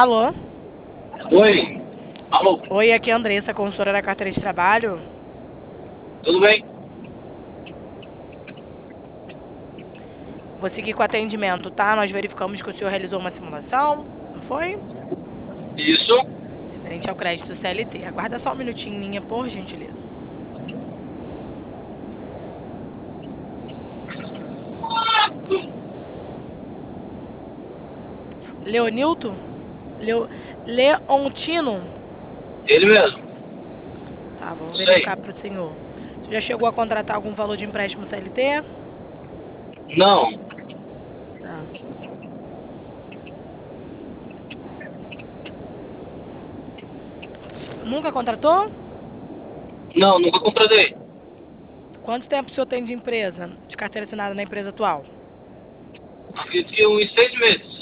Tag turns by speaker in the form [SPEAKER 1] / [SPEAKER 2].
[SPEAKER 1] Alô?
[SPEAKER 2] Oi. Alô,
[SPEAKER 1] Oi, aqui é a Andressa, consultora da carteira de trabalho.
[SPEAKER 2] tudo bem?
[SPEAKER 1] Vou seguir com o atendimento, tá? Nós verificamos que o senhor realizou uma simulação, não foi?
[SPEAKER 2] Isso.
[SPEAKER 1] Referente ao crédito CLT. Aguarda só um minutinho, minha, por gentileza. Leonilton? Leontino?
[SPEAKER 2] Ele mesmo.
[SPEAKER 1] Tá, vamos
[SPEAKER 2] Isso aí.
[SPEAKER 1] verificar para o senhor. Você já chegou a contratar algum valor de empréstimo CLT?
[SPEAKER 2] Não.
[SPEAKER 1] Tá. Nunca contratou?
[SPEAKER 2] Não, nunca contratei.
[SPEAKER 1] Quanto tempo o senhor tem de empresa, de carteira assinada na empresa atual?
[SPEAKER 2] Acredito que uns 6 meses.